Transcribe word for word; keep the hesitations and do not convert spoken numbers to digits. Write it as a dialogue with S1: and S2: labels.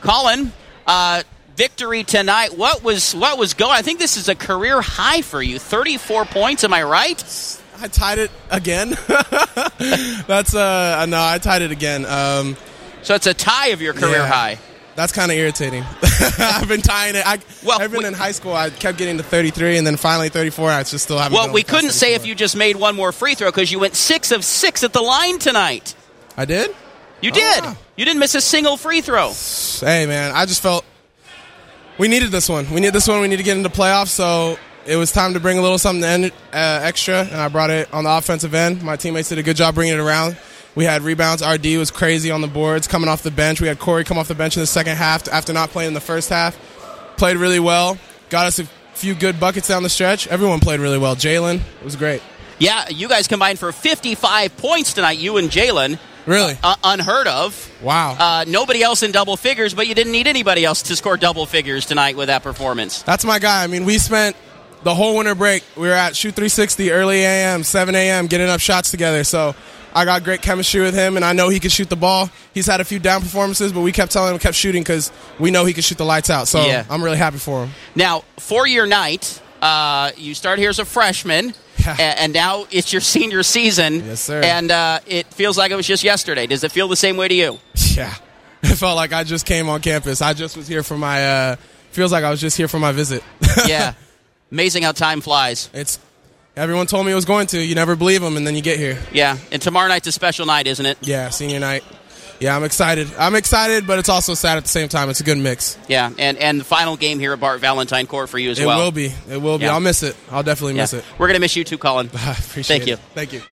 S1: Colin, uh, victory tonight. What was what was going? I think this is a career high for you. thirty-four points. Am I right?
S2: I tied it again. That's uh no, I tied it again. Um,
S1: so it's a tie of your career
S2: yeah,
S1: high.
S2: That's kind of irritating. I've been tying it. I,
S1: well,
S2: even
S1: we,
S2: in high school, I kept getting to thirty-three, and then finally thirty-four. I just still haven't.
S1: Well, we couldn't say if you just made one more free throw because you went six of six at the line tonight.
S2: I did.
S1: You did.
S2: Oh, wow.
S1: You didn't miss a single free throw.
S2: Hey, man, I just felt we needed this one. We need this one. We need to get into playoffs. So it was time to bring a little something uh, extra, and I brought it on the offensive end. My teammates did a good job bringing it around. We had rebounds. R D was crazy on the boards, coming off the bench. We had Corey come off the bench in the second half after not playing in the first half. Played really well. Got us a few good buckets down the stretch. Everyone played really well. Jalen, it was great.
S1: Yeah, you guys combined for fifty-five points tonight, you and Jalen.
S2: Really?
S1: Uh, unheard of.
S2: Wow.
S1: Uh, nobody else in double figures, but you didn't need anybody else to score double figures tonight with that performance.
S2: That's my guy. I mean, we spent the whole winter break. We were at Shoot three sixty early A M, seven a.m., getting up shots together. So I got great chemistry with him, and I know he can shoot the ball. He's had a few down performances, but we kept telling him, kept shooting because we know he can shoot the lights out. So
S1: yeah.
S2: I'm really happy for him.
S1: Now, for your night, uh, you start here as a freshman.
S2: Yeah.
S1: And now it's your senior season.
S2: Yes, sir.
S1: And uh, it feels like it was just yesterday. Does it feel the same way to you?
S2: Yeah. It felt like I just came on campus. I just was here for my uh, – feels like I was just here for my visit.
S1: Yeah. Amazing how time flies.
S2: It's everyone told me it was going to. You never believe them, and then you get here.
S1: Yeah. And tomorrow night's a special night, isn't it?
S2: Yeah, senior night. Yeah, I'm excited. I'm excited, but it's also sad at the same time. It's a good mix.
S1: Yeah, and, and the final game here at Bart Valentine Court for you as
S2: it
S1: well.
S2: It will be. It will be.
S1: Yeah.
S2: I'll miss it. I'll definitely
S1: yeah.
S2: miss it.
S1: We're going to miss you too, Colin.
S2: I appreciate
S1: Thank
S2: it.
S1: you.
S2: Thank you.